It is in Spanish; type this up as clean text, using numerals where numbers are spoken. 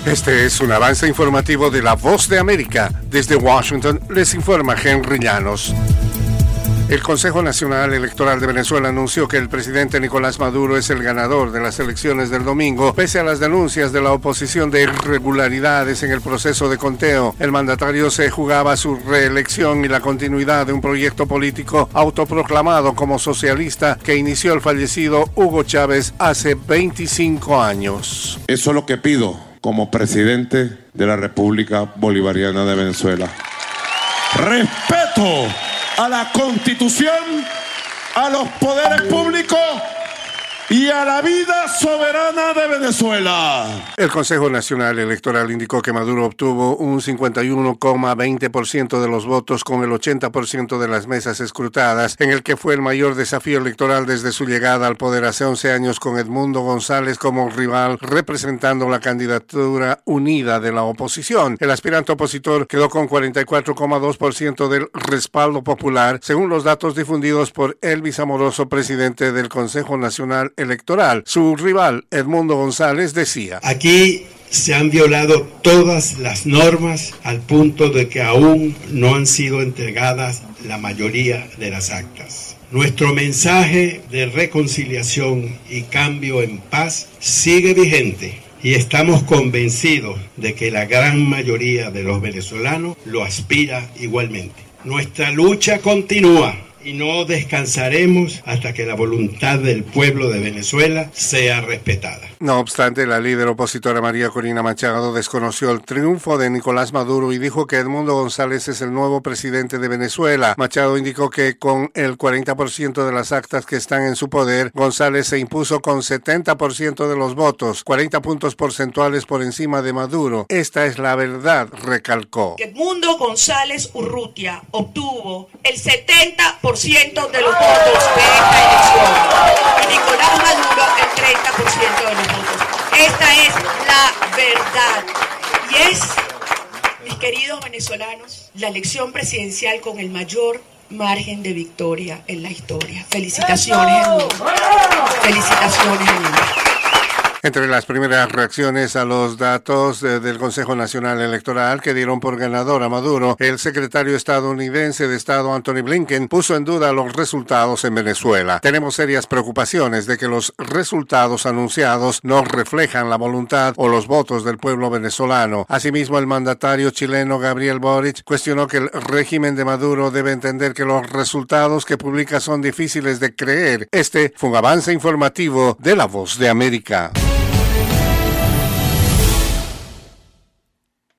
Este es un avance informativo de La Voz de América. Desde Washington les informa Henry Llanos. El Consejo Nacional Electoral de Venezuela anunció que el presidente Nicolás Maduro es el ganador de las elecciones del domingo, pese a las denuncias de la oposición de irregularidades en el proceso de conteo. El mandatario se jugaba su reelección y la continuidad de un proyecto político autoproclamado como socialista que inició el fallecido Hugo Chávez hace 25 años. Eso es lo que pido como presidente de la República Bolivariana de Venezuela. Respeto a la Constitución, a los poderes públicos y a la vida soberana de Venezuela. El Consejo Nacional Electoral indicó que Maduro obtuvo un 51,20% de los votos con el 80% de las mesas escrutadas, en el que fue el mayor desafío electoral desde su llegada al poder hace 11 años, con Edmundo González como rival representando la candidatura unida de la oposición. El aspirante opositor quedó con 44,2% del respaldo popular, según los datos difundidos por Elvis Amoroso, presidente del Consejo Nacional Electoral. Su rival, Edmundo González, decía: aquí se han violado todas las normas al punto de que aún no han sido entregadas la mayoría de las actas. Nuestro mensaje de reconciliación y cambio en paz sigue vigente y estamos convencidos de que la gran mayoría de los venezolanos lo aspira igualmente. Nuestra lucha continúa y no descansaremos hasta que la voluntad del pueblo de Venezuela sea respetada. No obstante, la líder opositora María Corina Machado desconoció el triunfo de Nicolás Maduro y dijo que Edmundo González es el nuevo presidente de Venezuela. Machado indicó que con el 40% de las actas que están en su poder, González se impuso con 70% de los votos, 40 puntos porcentuales por encima de Maduro. Esta es la verdad, recalcó. Edmundo González Urrutia obtuvo el 70% de los votos de esta elección y Nicolás Maduro el 30% de los votos. Esta es la verdad y es, mis queridos venezolanos, la elección presidencial con el mayor margen de victoria en la historia. Felicitaciones, Edmundo. Felicitaciones, Edmundo. Entre las primeras reacciones a los datos del Consejo Nacional Electoral que dieron por ganador a Maduro, el secretario estadounidense de Estado Anthony Blinken puso en duda los resultados en Venezuela. Tenemos serias preocupaciones de que los resultados anunciados no reflejan la voluntad o los votos del pueblo venezolano. Asimismo, el mandatario chileno Gabriel Boric cuestionó que el régimen de Maduro debe entender que los resultados que publica son difíciles de creer. Este fue un avance informativo de La Voz de América.